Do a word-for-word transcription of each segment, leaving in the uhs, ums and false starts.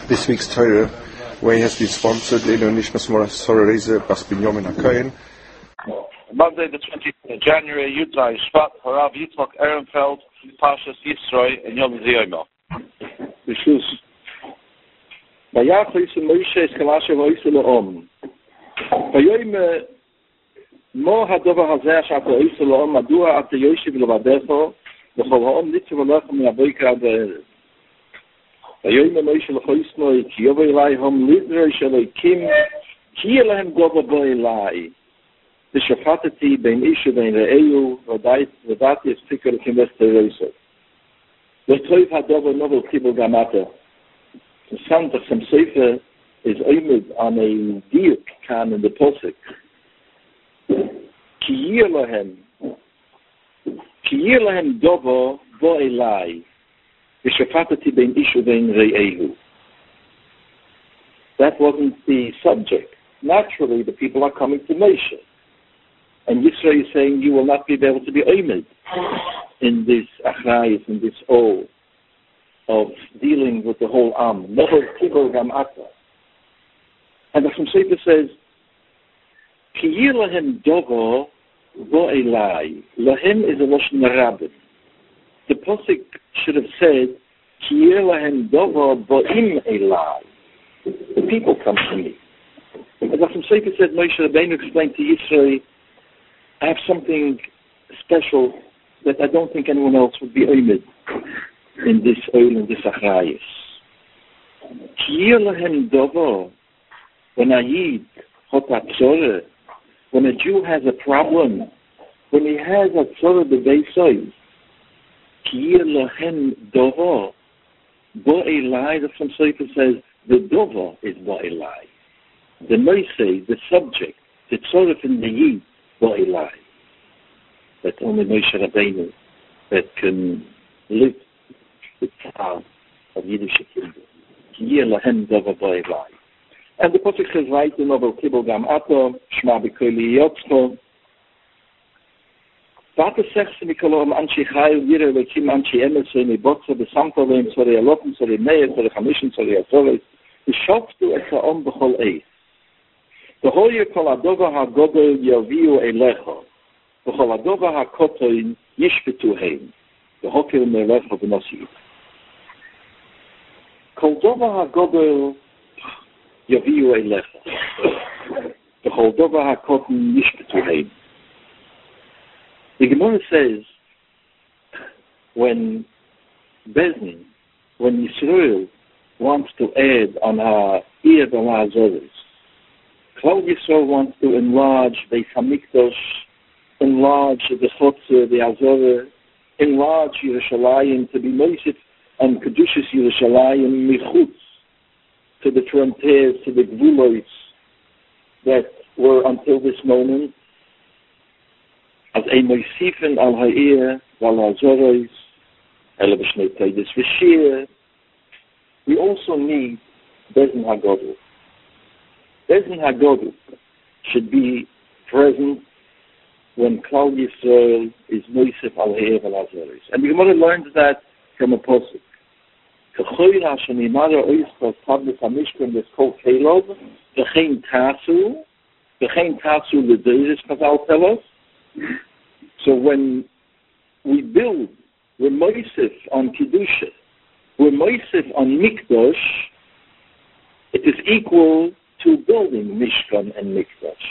This week's Torah way has been sponsored in Nishmas Mora Sorah Reza Bas Binyamin HaKohen. Monday the twentieth of January, Yudzai Shvat, Harav Yitzchak Ehrenfeld, Pashas Yisroi, and Yom Ziyoma. B'shus. Vayach Yisrael Moshe Eskalasha V'Yisrael L'Om. V'yoyim Mo HaDovar Hazeh Sh'ata Yisrael L'Om Madua Ata Yoshev L'Vadecho V'chol Ha'om Nitzav Alecha Mi'avoika Ad Ha'erev. V'yoyim Moshe L'Choisnoi Ki Yovei Elai Hom Lidroi Sh'Elokim Ki Elehem Gova Bo Elai the Shafatati Ben Isha Ben Re'eu Vadati is Tikar Kim Vester Reisa. The Toiv HaDovar Novel Kibel Gamata. The Santa Sam Sefer is aimed on a diuk kan in the Posik. Ki Yir Lahem Ki Yir Lahem Dovo Bo Elai the Shafatati Ben Isha Ben Re'eu. That wasn't the subject. Naturally, the people are coming to Moshe. And Yisrael is saying, you will not be able to be oimed in this achrayis, in this all of dealing with the whole am. Never kibol gam ata. And the Sefer says, Ki yir lahem dovo bo elai. Lahem is a lashon rabin. The Posik should have said, Ki yir lahem dovo bo im elai. The people come to me. And the Sefer said, Moshe Rabbeinu explained to Yisrael, I have something special that I don't think anyone else would be oimed in this oil, in this achrayis. Ki lahem dovo, when a yid hot atzore, when a Jew has a problem, when he has a tzore b'veisoy, ki lahem dovo, bo elai, the from Sefer says, the dovo is bo elai. The noisei, the subject, the tzore in the yid, bo elai. That only Moshe Rabbeinu that can live the town of Yiddish Kinder. Ki yir lahem dovo bo elai. And the Pasuk says right in Novel Kibel Gam Ato, Shma B'Koli Yotzko, Vata Sechse Mikolom Anshi Chayu Yire Lekim Anshi Emes V'Nei Botza B'Samto Leim Tzorei Alotim Tzorei Meir Tzorei Chamishim Tzorei Atzorei V'Shoftu Et Ha'om B'Chol Eis V'Hoyer Kol Adova HaGodol Yaviu Eilecho V'Chol Adova HaKotoin Yishpetu Heim V'Hoker Me'Elecho V'Nosi Kol Dova HaGodol Yaviu Eilecho V'Chol Dova HaKotoin Yishpetu Heim. The Gemara says, when Bezin, when Yisrael wants to add on our ear the Lazaris, Klal Yisrael wants to enlarge the Hamikdash, enlarge the Chotzer, the Azorah, enlarge Yerushalayim to be Moisif and Kedushas Yerushalayim Michutz to the frontiers, to the Gvulois that were until this moment. As a Moisifen al Ha'ir, Val Azorois, Ele B'Shnei Teidus V'Shir, we also need Bezin HaGodol. Bezin HaGodol should be present when Klal Yisrael is Moisef al Ha'ir Val Azorois. And the Gemara learns that from a Posuk. K'choy Hashem Yimara Oiskos Tablis HaMishkan Des Kol Kelov, V'chein Tasu, V'chein Tasu L'Deiris, Chazal tell us. So when we build, we're moisef on Kedusha, we're moisef on Mikdash, it is equal to building Mishkan and Mikdash.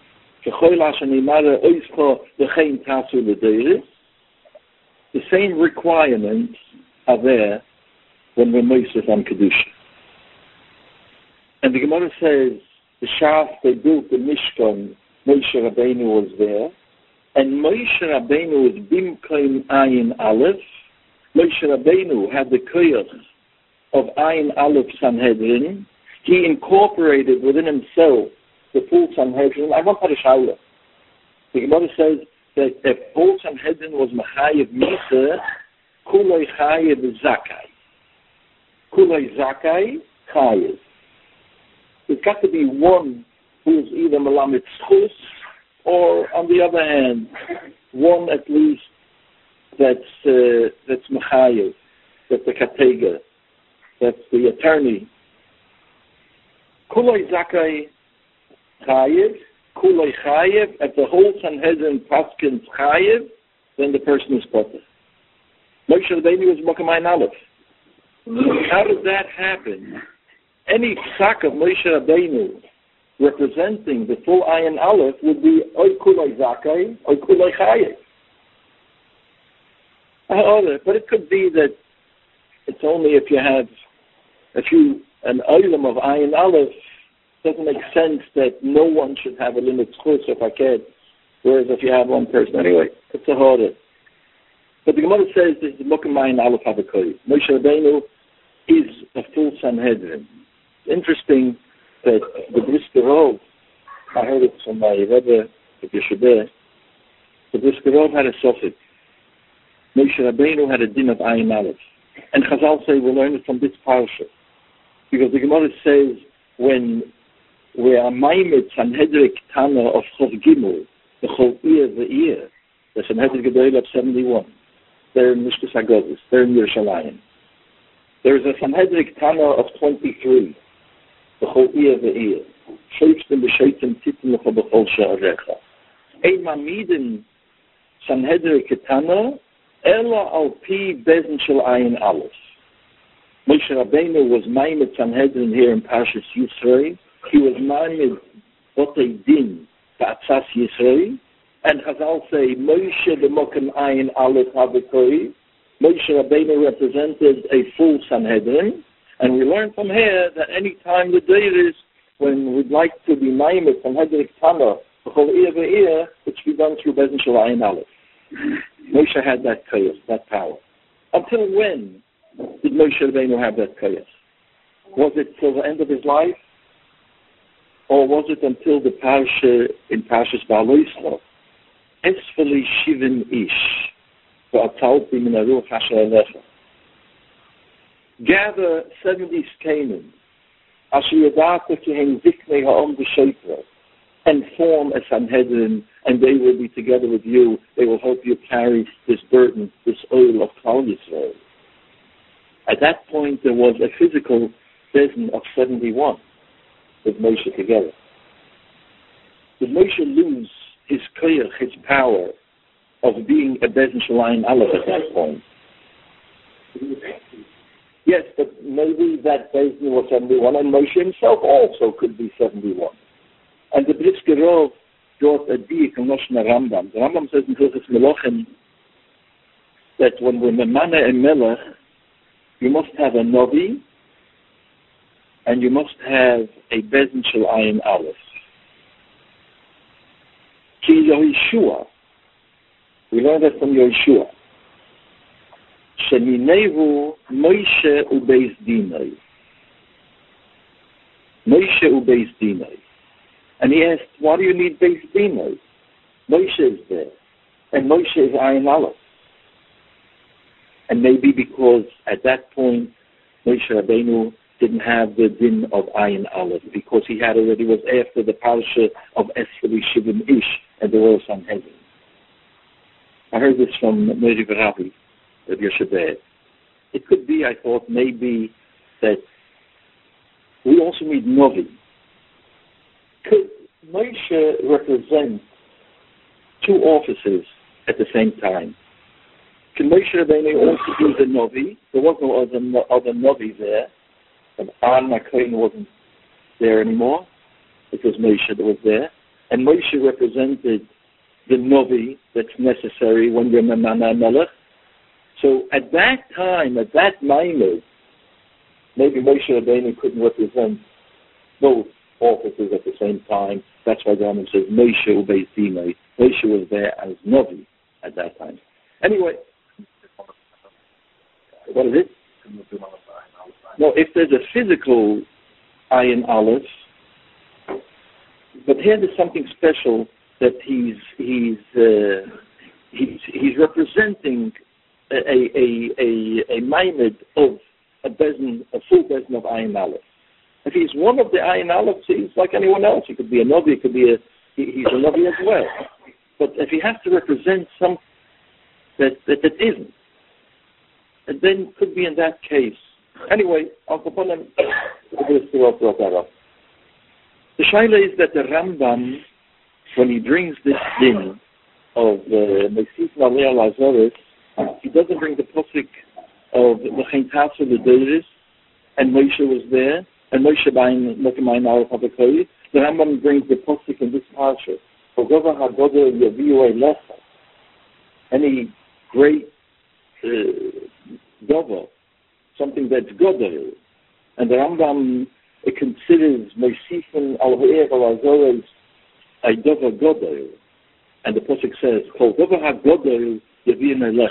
The same requirements are there when we're moisef on Kedusha. And the Gemara says, the Shaf, they built the Mishkan, Moshe Rabbeinu was there, and Moshe Rabbeinu is Bimkoim Ayin Aleph. Moshe Rabbeinu had the koyach of Ayin Aleph Sanhedrin. He incorporated within himself the full Sanhedrin. I want to show the Gemara says that if full Sanhedrin was Machayev Misa, Kulei Chayev Zakai. Kulei Zakai Chayev. There's got to be one who's either Melamed Schus, or, on the other hand, one at least that's uh, that's Machayev, that's the Katega, that's the attorney Kuloi Zakai Chayiv, Kuloi Chayiv, if the whole Sanhedrin Paskins Chayiv, then the person is potter. Moshe Rabbeinu was Mokamayim Aleph. How does that happen? Any psak of Moshe Rabbeinu representing the full Ayin Aleph would be Oy Kuloi Zakai, Oy Kuloi Chayiv. But it could be that it's only if you have, if you, an item of Ayin Aleph, doesn't make sense that no one should have a limit chus or faked, whereas if you have one person, anyway, it's a harder. But the Gemara says this is Mokum Ayin Aleph Habakoy. Moshe Rabbeinu is a full Sanhedrin. It's interesting that the Brisker Rov, I heard it from my Rebbe, the Yeshubeh, the Brisker Rov had a suffix. Moshe Rabbeinu had a din of Ayin Aleph. And Chazal say we learn it from this parsha. Because the Gemara says when we are maimed Sanhedrin Tana of Chov Gimel, the Chov Ear, the ear, the Sanhedrin Gedoyle of seventy-one, they're in Mishkas HaGozus, they're in Yerushalayim. There is a Sanhedrin Tana of twenty-three, the Chov Ear, the ear. Sheiftim b'sheitim titim l'cha b'chol she'arecha. Ein mamidin Sanhedrin Tana Ela al pi bezin shel ayin aleph. Moshe Rabbeinu was maimed Sanhedrin here in Parshas Yisroi. He was maimed botei din ba'atzas Yisroi. And Chazal say, Moshe b'mokem ayin aleph habekoi. Moshe Rabbeinu represented a full Sanhedrin. And we learn from here that any time the day is when we'd like to be maimed Sanhedrin Tana, b'chol ear ve'ear, it should be done through bezin shel ayin aleph. Moshe had that chaos, that power. Until when did Moshe Rabbeinu have that chaos? Was it till the end of his life? Or was it until the parsha in Parshas Ba'aloischa? Esfali shivin ish, v'atalti min haruach asher alecha. Gather seventy skenim, asher yadata kihen ziknei ha'om b'sheitra, and form a Sanhedrin, and they will be together with you. They will help you carry this burden, this oil of Klal Yisrael. At that point, there was a physical bezin of seventy-one with Moshe together. Did Moshe lose his koyach, his power of being a bezin shel ayin aleph at that point? Yes, but maybe that bezin was seventy-one, and Moshe himself also could be seventy-one. And the Brisker Rov brought a diak in Lashon Rambam. The Rambam says in Hilchos Melachim that when we're memana and melech, you must have a novi and you must have a bezin shel ayin aleph. Ki Yehoshua, we learned that from Yehoshua. Sheminevu Moshe ubeis dinai. Moshe ubeis dinai. And he asked, why do you need Beis Dinai? Moshe is there. And Moshe is Ayin Aleph. And maybe because at that point, Moshe Rabbeinu didn't have the din of Ayin Aleph, because he had already, was after the parasha of Esfali Shivim Ish and the Rosh Sanhedrin. I heard this from Meri Rabbi of Yeshubeh. It could be, I thought, maybe that we also need Novi. Could Moshe represent two offices at the same time? Can Moshe Rabbeinu also be the Novi? There was no other, no other Novi there. And Aaron HaKohen wasn't there anymore. It was Moshe that was there. And Moshe represented the Novi that's necessary when you're Memana Melech. So at that time, at that moment, maybe Moshe Rabbeinu couldn't represent both offices at the same time. That's why the Rambam says Moshe ubeis dinai. Moshe was there as Novi at that time. Anyway, what is it? No, if there's a physical Ayin Aleph, but here there's something special that he's he's uh, he's he's representing a a a a maimed of a bezin, a full bezin of Ayin Aleph. If he's one of the Ayin Aleph, he's like anyone else. He could be a Novi, he could be a, he, he's a Novi as well. But if he has to represent something that, that, that isn't, and then it could be in that case. Anyway, Uncle Ponem, brought that up. The shaila is that the Rambam, when he brings this din of Meisif Nalei Al Azoris, he doesn't bring the posik of L'chein Tasu L'Deiris, and Moshe was there, and Moshe Bain Mokamayin Al Habakoi. The Rambam brings the posik in this parsha. For Gova HaGodol Yaviu Eilecha, any great uh, Gova, something that's Godel, and the Rambam it considers Meisifin Al Ha'er Al Azoris a Dova Godel, and the posik says, "Kol Gova HaGodol Yaviu Eilecha."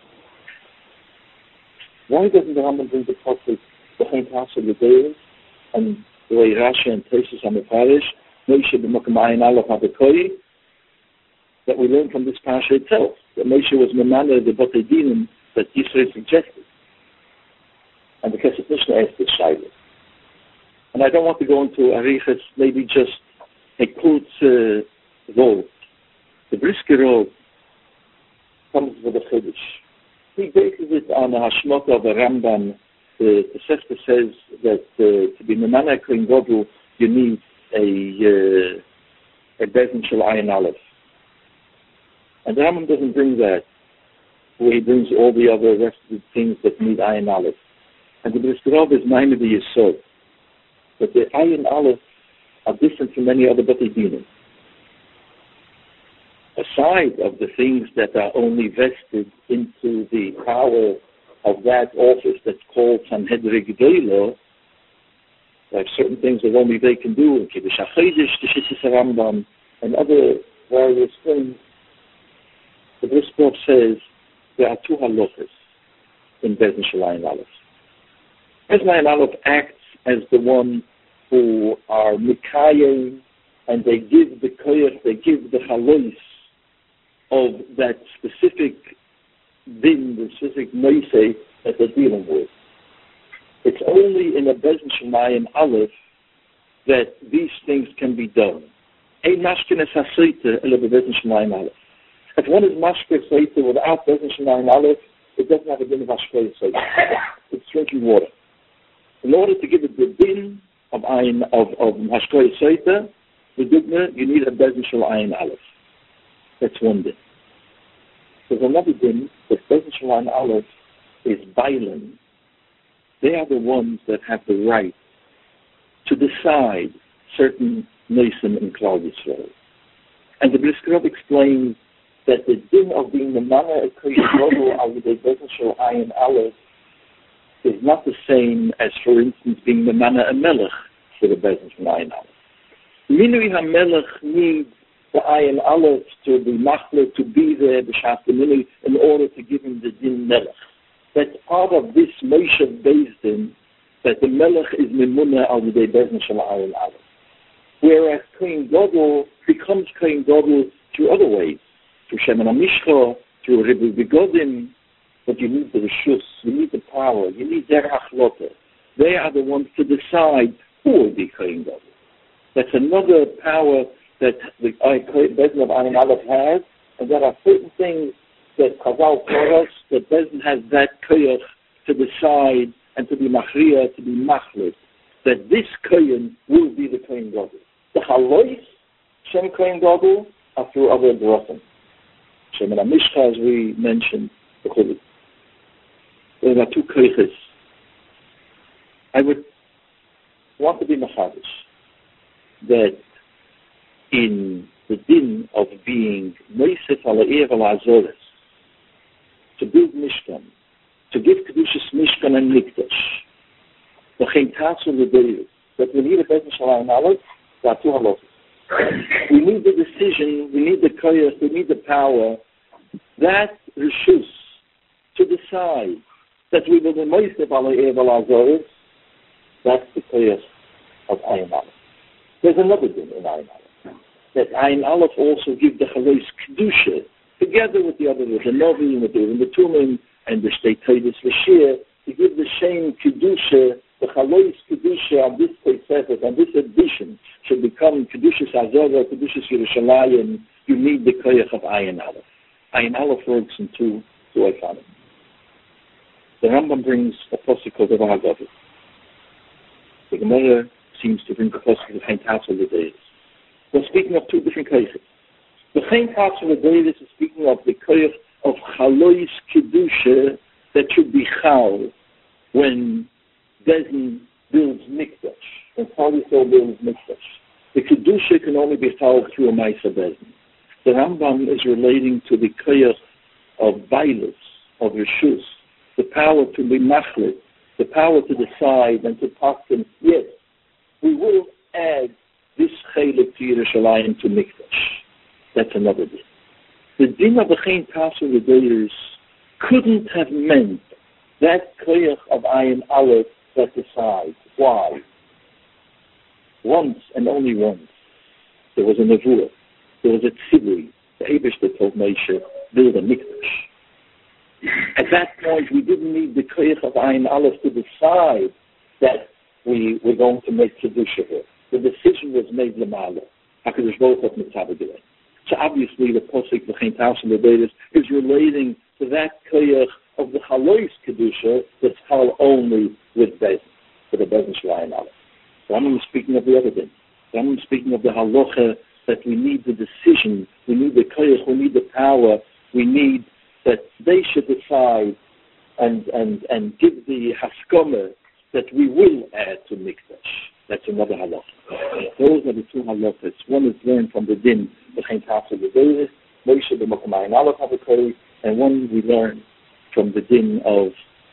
Why doesn't the Rambam bring the posik L'chein Tasu L'Deiris, and the way Rashi and Tesis on the parish, Moshe b'Mokamayin Al Habakoi, that we learn from this parasha itself, that Moshe was Memana the Batei Dinim that Yisrael suggested. And the Kesef Mishnah asked this shaila. And I don't want to go into Arichas, maybe just a kurz uh, vote. The Brisker Rov comes with a Chiddush. He bases it on a Hashmata of a Rambam. The, the Sefta says that uh, to be Memana Kohen Gadol, you need a uh, a Bezen Shel Ayin Aleph. And the Rambam doesn't bring that, where he brings all the other rest of the things that need Ayin Aleph. And the Brisker Rov is Maimon the Yesod. But the Ayin Aleph are different from many other Batei Dinim. Aside of the things that are only vested into the power of that office that's called Sanhedrin Gedolah, there are certain things that only they can do, in Kiddush HaChodesh, the Shittas Rambam, and other various things. The Brisker Rov says there are two halachas in Bezen Shel Ayin Aleph. Bezen Ayin Aleph acts as the one who are Mikayim, and they give the koyach, they give the halos of that specific din, the specific meisei that they're dealing with. It's only in a Bezen Shel Ayin Aleph that these things can be done. Ein mashkenes haseita ele beBezen Shel Ayin Aleph. If one is mashke seita without Bezen Shel Ayin Aleph, it doesn't have a din of mashke seita. It's drinking water. In order to give it the din of ayin of of mashke seita, the dugma, you need a Bezen Shel Ayin Aleph. That's one din. There's another din that Bezen Shel Ayin Aleph is bailen. They are the ones that have the right to decide certain nation in Klal Yisrael. And the Brisker Rov explains that the din of being the Memana Kohen Gadol al Yidei Bezen Shel Ayin Aleph is not the same as, for instance, being the Memana a Melech for the Bezen Shel Ayin Aleph. Minui HaMelech needs the Ayin Aleph to be machle, to be there, b'shas minui, in order to give him the din Melech. That's part of this Moshe Beis Din, that the Melech is Memuna al Yidei Bezen Shel Ayin Aleph. Whereas Kohen Gadol becomes Kohen Gadol through other ways, through Shemen HaMishcha, through Ribu Begodim, but you need the Rishus, you need the power, you need their Achlota. They are the ones to decide who will be Kohen Gadol. That's another power that the Bezen of Ayin Aleph has, and there are certain things that Chazal tell us that Bezen has that koyach to decide and to be machriya, to be machlit, that this kohen will be the Kohen Gadol. The halois Shem Kohen Gadol are through other drachim. Shemen HaMishcha, as we mentioned, there are two koyches. I would want to be machadish that in the din of being Meisef al Ha'er Al Azoris, to build Mishkan, to give Kedushas Mishkan and Mikdash, L'chein Tasu L'Deiris, that we need a Bezen Shel Ayin Aleph, there are two halachos. We need the decision, we need the koyach, we need the power, that Rishus, to decide that we will be Meisef al Ha'er Al Azoris, that's the koyach of Ayin Aleph. There's another din in Ayin Aleph, that Ayin Aleph also give the Chalois Kedusha, together with the other, with the Novi, with the, the Tumim, and the Shtei Todos L'Shir, to give the same Kedusha, the Chalois Kedusha on this Pesach, on this edition, should become Kedushas Azora, Kedushas Yerushalayim. You need the Koyach of Ayin Aleph. Ayin Aleph works in two, two economies. The Rambam brings a posuk called the Haggadah. The Gemara seems to bring the possibility of Chaim Tassel L'Deis. We're speaking of two different cases. The Chaim Tassel L'Deis is speaking of the koyach of Chalois Kedusha that should be chal when Bezin builds Mikdash, when Klal Yisrael builds Mikdash. The Kedusha can only be chal through a Maisa Bezin. The Rambam is relating to the koyach of Bailus, of Rishus, the power to be machlit, the power to decide and to talk to, yes, we will add this chelik to Yerushalayim to Mikdash. That's another din. The din of the Chaim Tassel L'Deis couldn't have meant that koyach of Ayin Aleph that decides. Why? Once and only once, there was a nevuah, there was a tzibui, the Eibishter told Moshe, build a Mikdash. At that point, we didn't need the koyach of Ayin Aleph to decide that we were going to make Kedusha here. The decision was made Lamala. HaKadosh Baruch Hu Mitzvah Gilei. So obviously the Posik, the Chaim Tassel L'Deis, is relating to that koyach of the Chalois Kedusha that's chal only with Bezin, for the Bezin Shalayim Aleph. So I'm speaking of the other thing. So I'm speaking of the halacha that we need the decision, we need the koyach, we need the power, we need that they should decide and, and, and give the haskama that we will add to Mikdash. That's another halacha. Those are the two halachas. One is learned from the din, the Chaim Tassel L'Deis, Moshe the Mokum Ayin Aleph Havakoi, and one we learn from the din of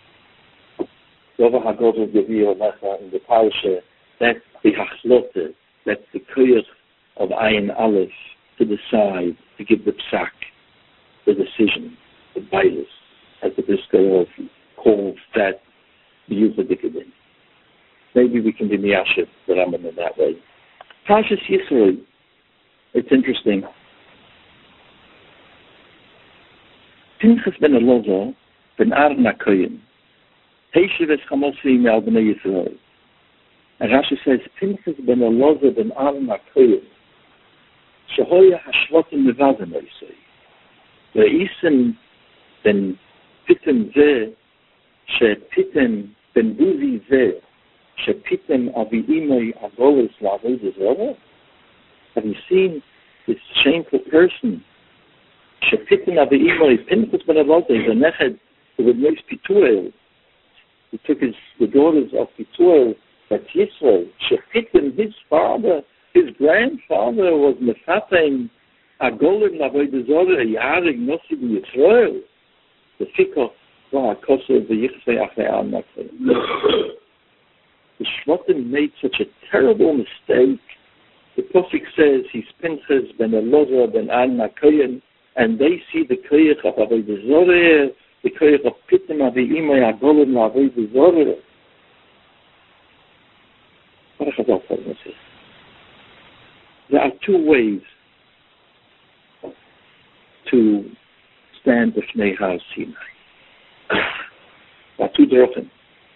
Dova HaGodol Gevi Olecha in the Parasha. That's the hachlote, that's the koyach of Ayin Aleph to decide, to give the psak, the decision, the bailus, as the Brisker calls that the Yuzadikadin. Maybe we can be miyashiv the Rambam in that way. Parshas Yisro, it's interesting. Pinchas ben Elazar ben Aaron HaKohen, Heishev es Chamosi me'al b'nei Yisrael. And Rashi says, Pinchas ben Elazar ben Aaron HaKohen, shehoya hashvatim mevazim oisei, ve'isen ben pitem ze, shepitem ben buzi ze, shepitem avi imoi agolis la'avodah zarah. Have you seen this shameful person? Shepitem avi imoi, Pinchas ben Elazar is a neched who would make Pituel. He took his, the daughters of Pituel, but Yisrael, Shepitem, his father, his grandfather was Mefatem Agolim Lavodah Zarah, Yarig Nosi Yisrael. The Fikach, Kosovo, the Yichsei Achrei Al-Nakfei. The Shvatim made such a terrible mistake. The Pasuk says he's Pinchas ben Elazar ben Aaron HaKohen, and they see the koyach of Avodah Zarah, the koyach of Pitim Avi Imay Agolim Lavodah Zarah. There are two ways to stand b'fnei Har Sinai. There are two drofen.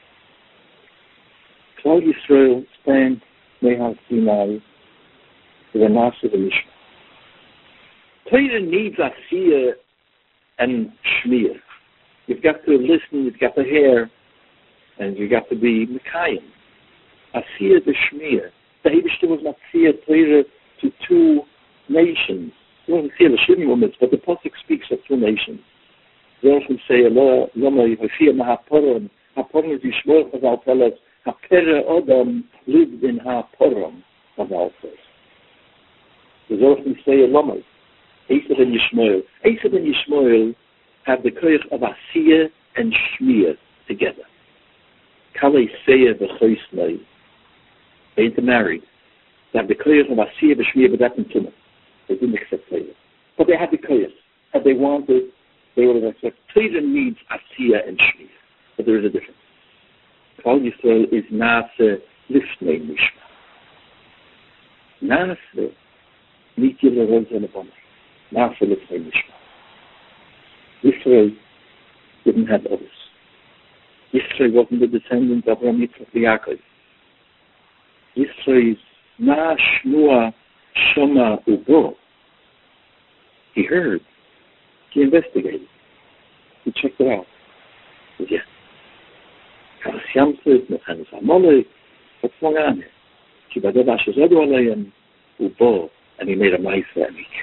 Klal Yisrael stand b'fnei Har Sinai with a nasa v'mishma. Torah needs asiyah and shmir. You've got to listen, you've got to hear, and you've got to be mekayim. Asiyah b'shmir. The Eibishter was not Asiyah Torah to two nations. It wasn't Asiyah l'shivim ummets, but the Pasuk speaks of two nations. They often say, Allah, Lama, Yivafiyah Mahaporom. Haporom is Yishmor, Chazal tell us, Hapere Odom lived in Haporom, Chazal says. They often say, Lama, Esav and Yishmael. Esav and Yishmael have the koyach of Asiyah and Shmir together. Kalei Seya v'choisnei. They intermarried. They have the koyach of Asiyah v'Shmir, but that's in Tumah. They didn't accept Torah. But they had the koyach. Had they wanted, they would have accepted. Torah needs Asiyah and Shmir. But there is a difference. Klal Yisrael is Nase Lifnei Mishma. Nase Miti L'Roz L'Bonai. Nase Lifnei Mishma. Yisrael didn't have others. Yisrael wasn't the descendant of Abraham, Yitzchak, Yaakov. Yisrael's Na Shmua Shoma Ubo. He heard. He investigated. He checked it out. He said, yeah. Karas Yamsuf, Mechanis Amalek, what's going on here? and he made a mice and he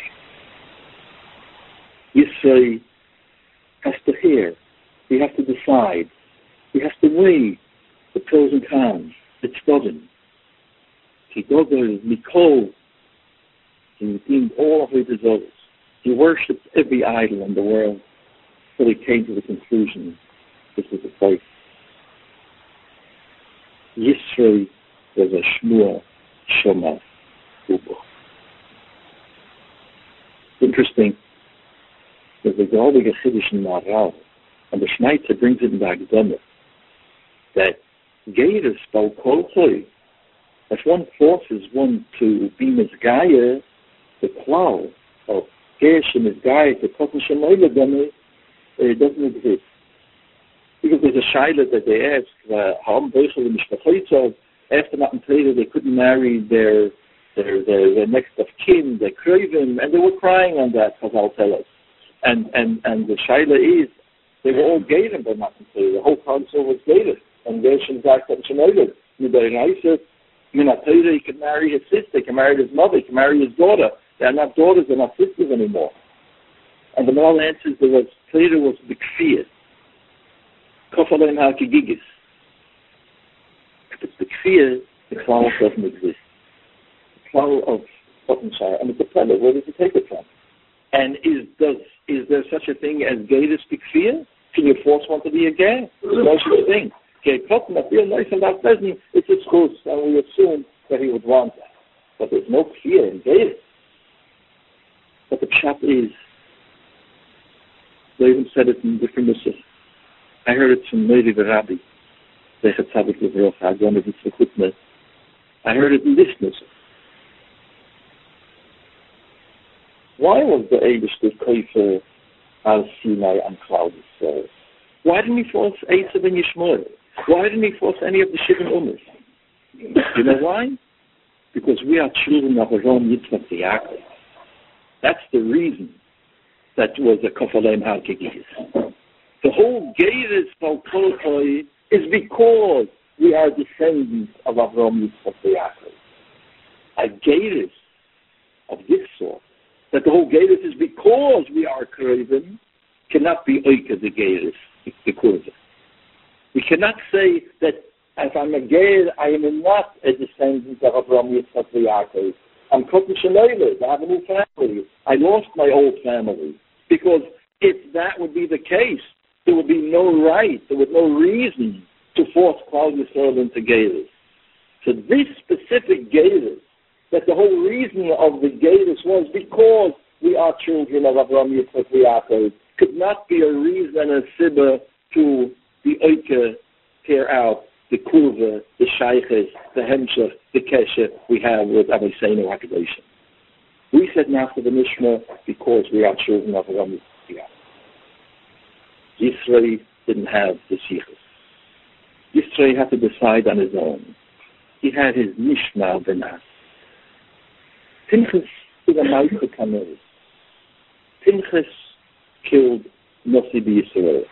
came. Yisrael has to hear, he has to decide, he has to weigh the pros and cons, the tzaddim. He does Mikol, he redeemed all of his desires. He worshipped every idol in the world till he came to the conclusion this was the place. Yisrael was a Shmuel Shoma Ubo. Interesting, there's a Galdige Chiddush in Maral, and the Schneitzer brings it in the Akdama, that Geiris Bal Kol Choy, if one forces one to be Mizgaya, the cloud of Geish and Mizgaya, the Kotten Shemoyle Dome, it doesn't exist. Because there's a Shaila that they ask, Ham Beuchel and Mishpachoytzov, after Matan Torah they couldn't marry their their, their, their next of kin, their Kruvim, and they were crying on that, Chazal tell us. And, and, and the Shaila is, they were all Geirim by Matan Torah, the whole council was Geirim, and Geish and Mizgaya Kotten Shemoyle. Midai Reisa, Minat Torah, he could marry his sister, he could marry his mother, he could marry his daughter. They're not daughters, they're not sisters anymore. And the moral answer is there was, Torah was the Kfir. Kofaleim HaKigigis. If it's the Kfir, the Klal doesn't exist. The Klal of Pottenshire, and it's a planet, where does it take it from? And is does is there such a thing as Geiris Kfir? Can you force one to be a gay? There's no such thing. Okay, Kotten, I feel nice and that pleasant, it's a schus, and we assume that he would want that. But there's no Kfir in Geiris. But the pshat is, they even said it in different mitzvahs. I heard it from Meiri the Rabbi, Zecher Tzadik Livrocha, Adon of Yitzchak. I heard it in this mitzvah. Why was the Eibishter Koifer al Sinai and Cloud Yisrael? Why didn't he force Esav and Yishmael? Why didn't he force any of the Shivin Ummahs? You know why? Because we are children of Avraham, Yitzchak, and Yaakov. That's the reason that was a Kofaleim HaKigigis. The whole Geiris Balkolkoi is because we are descendants of Avraham, Yitzchak, and Yaakov. A Geiris of this sort, that the whole Geiris is because we are Kruvim, cannot be Oike the Geiris, the Kurva. We cannot say that if I'm a Geir, I am not a descendant of Avraham, Yitzchak, and Yaakov. I'm Kotten Shemoyle, I have a new family. I lost my old family. Because if that would be the case, there would be no right, there would be no reason to force Klal Yisrael into Geiris. So this specific Geiris, that the whole reason of the Geiris was because we are children of Avraham, Yitzchak, and Yaakov, could not be a reason and a sibba to the Oike tear out the Kurva, the Shayches, the Hemshech, the Keshe we have with Aviseinu HaKadoshim. We said now for the Mishnah because we are children of Avraham, Yitzchak, and Yaakov. Yisrael didn't have the Shichus. Yisrael had to decide on his own. He had his Mishma Benas. Pinchas is a Ma'aser Kamel. Pinchas killed Nossi B'Yisrael.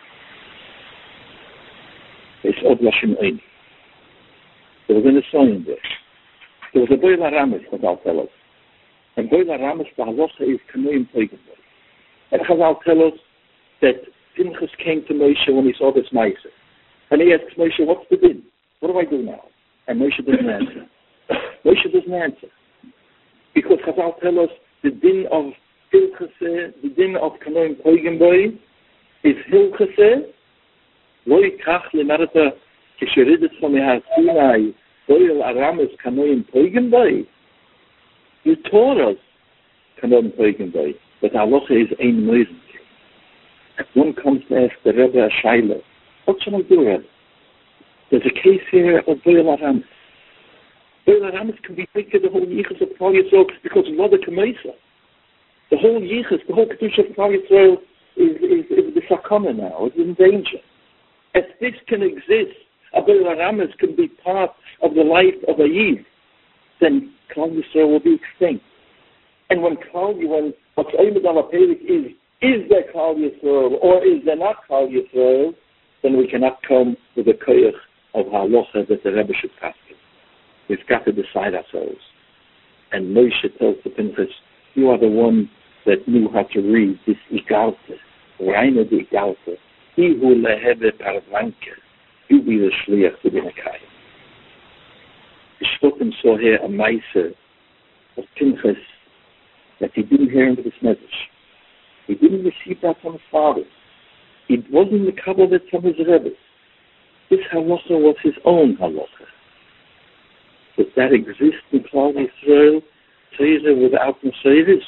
It's Od Lashim Ein. There was an Esoyin there. There was a Boil HaRames, Chazal tell us. And Boil HaRames, the halacha is Kanoim Teigenboy. And Chazal tell us that Pinchas came to Moshe when he saw this Ma'aser. And he asks Moshe, what's the din? What do I do now? And Moshe doesn't answer. Moshe doesn't answer. Because Chazal tell us the din of Hilchase, the din of Kanoim Teigenboy is Hilchase, Loi kach lemarata kisheridet from Sinai Boil HaRames Kanoim Teigenboy. You taught us Kanoim Teigenboy, but halacha is ein moizen. If one comes to ask the Rebbe a Shaila, what shall I do, Rebbe? There's a case here of Boil HaRames. Boil HaRames can be taken the whole yichus of Klal Yisrael because of Lada Kamaisa. The whole yichus, the whole kedusha of Klal Yisrael is is is the sakana now. It's in danger. If this can exist, a Boil HaRames can be part of the life of a Yid, then Klal Yisrael will be extinct. And when Klal, when what's aimed on a Perik is, is there Klal Yisrael or is there not Klal Yisrael, then we cannot come with the koyach of halacha that the Rebbe should pass it. We've got to decide ourselves. And Moshe tells the Pinchas, you are the one that knew how to read this Igalte, Reine de Igalte. He who lehebe parvanke, you be the shliach to the Nekai. The Shluchim saw here a Maisa of Pinchas that he didn't hear into this message. He didn't receive that from his father. It wasn't the Kabbalah from his Rebbe. This halacha was his own halacha. Does that exist in Klal Yisrael, Torah without Mesiris?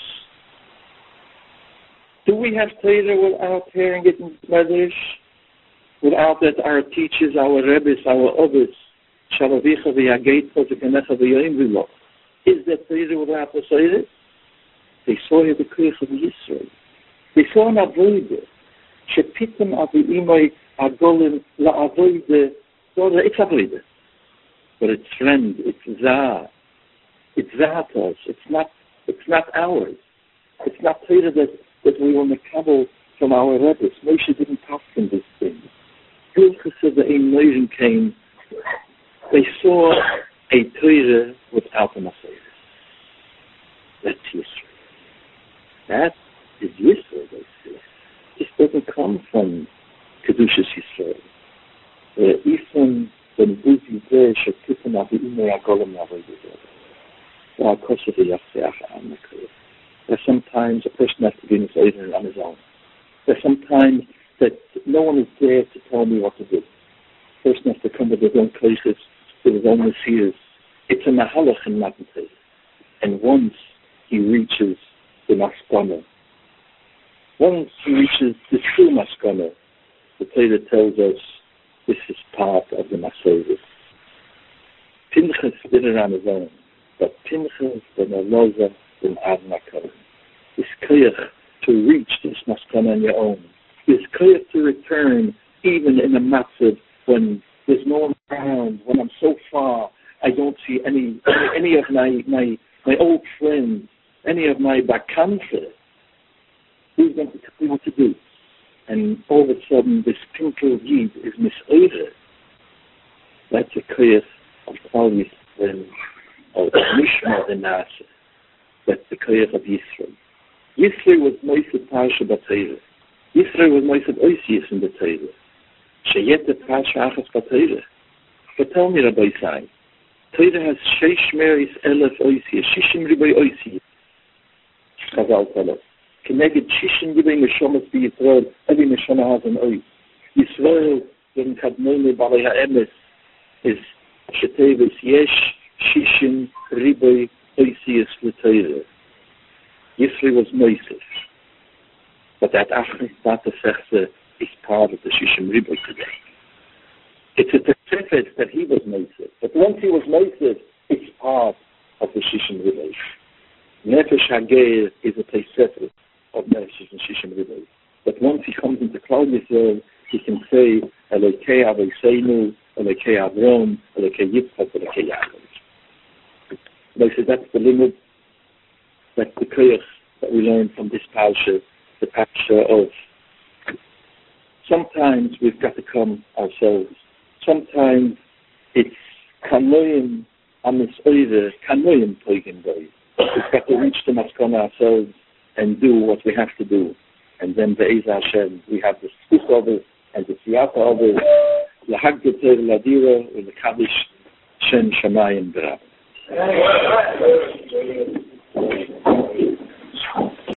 Do we have Torah without hearing it in Medrash? Without that our teachers, our Rebbes, our others, Shalavicha v'yageitcha v'kanecha v'yoim. Is that Torah without Mesiris? They saw here the Koyach of Yisrael. They saw an avodah. Shepitim avi'imai agolim la'avodah. It's avodah. But it's friend, it's Zah. It's Zahatos. It's not it's not ours. It's not Torah that, that we will makabel from our Rebbes. Moshe didn't talk from this thing. Hilchas of the Ein Noirim came. They saw a Torah without a Messiah. That's Yisrael. That is Yisrael, they say. This doesn't come from Kedushas Yisrael. Uh, even when Buzi there should put him at the Imei Agolem Yavodah. There's sometimes a person has to be in his own on his own. There's sometimes that no one is there to tell me what to do. The person has to come with his own places, with his own messiahs. It's a mahalach in Matan Torah. And once he reaches the maskana, once he reaches the true maskana, the Torah tells us this is part of the Masorah. Pinchas did it on his own, but Pinchas, the Eloza, the Admakar, is koyach to reach this maskana on your own. Is koyach to return even in a matzav when there's no one around, when I'm so far, I don't see any any of my my, my old friends, any of my bakanfa. Who's going to tell me what to do? And all of a sudden, this Pinkel Yid is misover. That's a koyach of Klal Yisrael, of Mishma and Nasa. That's the koyach of Yisrael. Yisrael was Moised Parsha B'Torah. Yisrael was Moised Oisius in the Torah. Sheyete Parsha Achas B'Torah. But tell me, Rabbi Sai, Torah has Sheish Meris Elef Oisius, Shishim Ribay Oisius. Chazal tell us. Connected Shishim Ribay Neshomas B'Yisrael, every Neshama has an Ois. Yisrael, when Kadmoni Balei HaEmes, is Shetevis Yesh Shishim Ribay Oisius L'Torah. Yisrael was Moisef. But that Achris Bata Sechse is part of the Shishim Ribay today. It's a Tesefet that he was Moisef. But once he was Moisef, it's part of the Shishim Ribay. Nefesh Hageir is a Tesefet of Nefesh and Shishim Ribay. But once he comes into Klal Yisrael, he can say, Elokei Avosenu, Elokei Avrom, Elokei Yitzchak, Elokei Yaakov. They said that's the limit. That's the koyach that we learn from this parsha, the parsha of. Sometimes we've got to come ourselves. Sometimes it's kanoim amisoive, kanoim toigim boy. We've got to reach the maskana ourselves and do what we have to do. And then Be'ez Hashem, we have the skuk of it and the siyata of it, the haggeter ladira, and the kaddish shem shamayim b'rab.